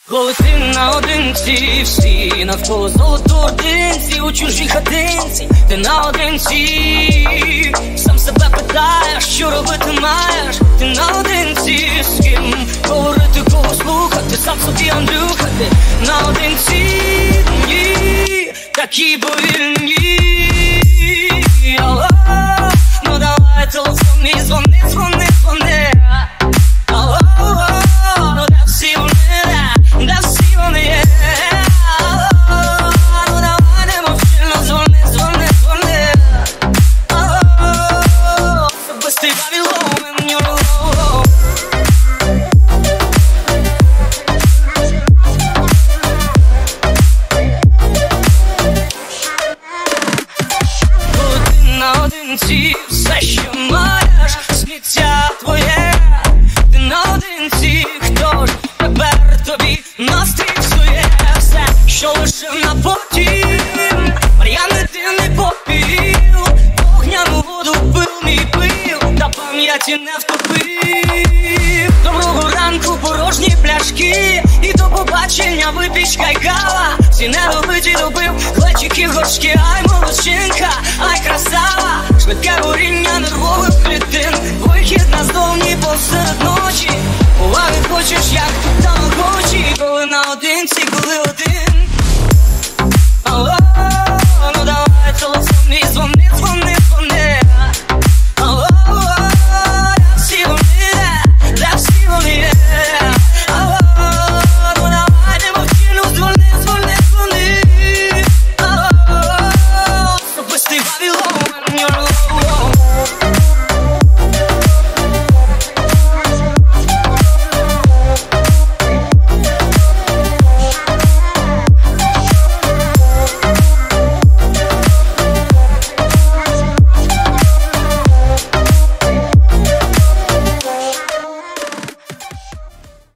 Коли ти наодинці, всі навколо золотоординці, у чужій хатинці, ти наодинці, сам себе питаєш, що робити маєш, ти наодинці, з ким говорити, кого слухати, сам собі Андрюха, ти наодинці, ні, такі повільні. Алло, ну давай телефон і дзвони, дзвони, дзвони. Алло, ну де всі вони, де всі вони є. Алло, ну давай не мовчи, ну дзвони, дзвони, дзвони. Алло, особистий Вавилон in your home. Коли ти наодинці, все, що маєш, сміття твоє. Ти наодинці, хто ж тепер тобі настрій псує? Все, що лишив на потім, мар'яни ти не попів, вогняну воду пив мій пив, та пам'яті не втопив. Доброго ранку, порожні пляшки, і до побачення випічка й кава. Всі недобиті добив, глечики горшки, ай молодчинка, ай красава. Швидке горіння нервових клітин, вихід назовні посеред ночі. Уваги хочеш, як танго.